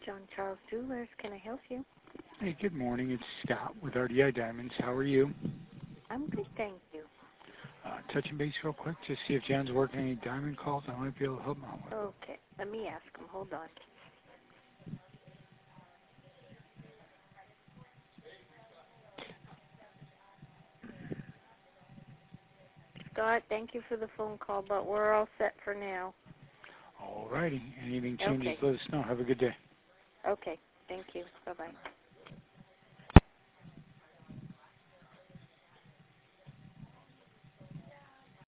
John Charles Jewelers, can I help you? Hey, good morning. It's Scott with RDI Diamonds. How are you? I'm good, thank you. Touching base real quick to see if John's working any diamond calls I might be able to help him out with. Okay, let me ask him. Hold on. Scott, thank you for the phone call, but we're all set for now. All righty. Anything changes, Okay. let us know. Have a good day. Okay, thank you. Bye-bye.